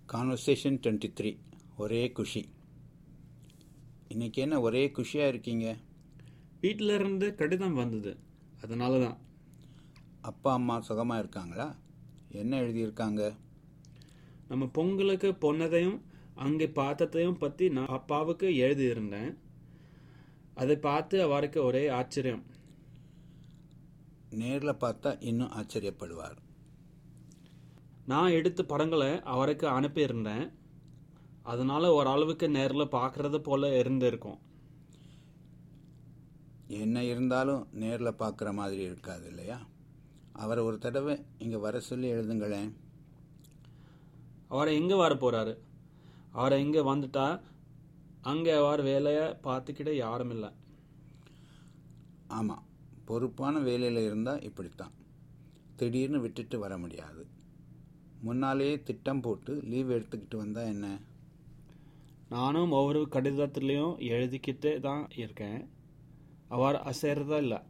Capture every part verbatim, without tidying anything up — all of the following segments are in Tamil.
கான்வர்சேஷன் டுவெண்ட்டி த்ரீ ஒரே குஷி. இன்றைக்கி என்ன ஒரே குஷியாக இருக்கீங்க? வீட்டில் இருந்து கடிதம் வந்தது, அதனால தான். அப்பா அம்மா சுகமாக இருக்காங்களா? என்ன எழுதியிருக்காங்க? நம்ம பொங்கலுக்கு போனதையும் அங்கே பார்த்ததையும் பற்றி நான் அப்பாவுக்கு எழுதியிருந்தேன். அதை பார்த்து அவருக்கு ஒரே ஆச்சரியம். நேரில் பார்த்தா இன்னும் ஆச்சரியப்படுவார். நான் எடுத்த படங்களை அவருக்கு அனுப்பியிருந்தேன். அதனால் ஓரளவுக்கு நேரில் பார்க்குறது போல் இருந்திருக்கும். என்ன இருந்தாலும் நேரில் பார்க்குற மாதிரி இருக்காது இல்லையா? அவரை ஒரு தடவை இங்கே வர சொல்லி எழுதுங்களேன். அவரை எங்கே வர போகிறாரு? அவரை இங்கே வந்துட்டா அங்கே அவர் வேலையை பார்த்துக்கிட்ட யாரும் இல்லை. ஆமாம், பொறுப்பான வேலையில் இருந்தால் இப்படித்தான். திடீர்னு விட்டுட்டு வர முடியாது. முன்னாலேயே திட்டம் போட்டு லீவ் எடுத்துக்கிட்டு வந்தால் என்ன? நானும் ஒவ்வொரு கடிதத்துலேயும் எழுதிக்கிட்டே தான் இருக்கேன். அவர் அசைறதா இல்லை.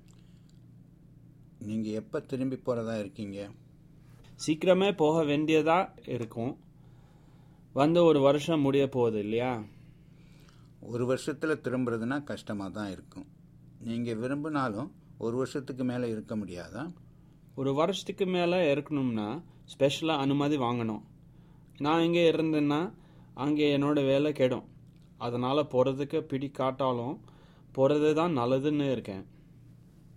நீங்கள் எப்போ திரும்பி போகிறதா இருக்கீங்க? சீக்கிரமே போக வேண்டியதா இருக்கும். வந்து ஒரு வருஷம் முடிய போகுது இல்லையா? ஒரு வருஷத்தில் திரும்புறதுனா கஷ்டமாக தான் இருக்கும். நீங்கள் விரும்பினாலும் ஒரு வருஷத்துக்கு மேலே இருக்க முடியாதா? ஒரு வருஷத்துக்கு மேலே இருக்கணும்னா ஸ்பெஷலாக அனுமதி வாங்கணும். நான் இங்கே இருந்தேன்னா அங்கே என்னோட வேலை கெடும். அதனால் போகிறதுக்கு பிடி காட்டாலும் போகிறது தான் நல்லதுன்னு இருக்கேன்.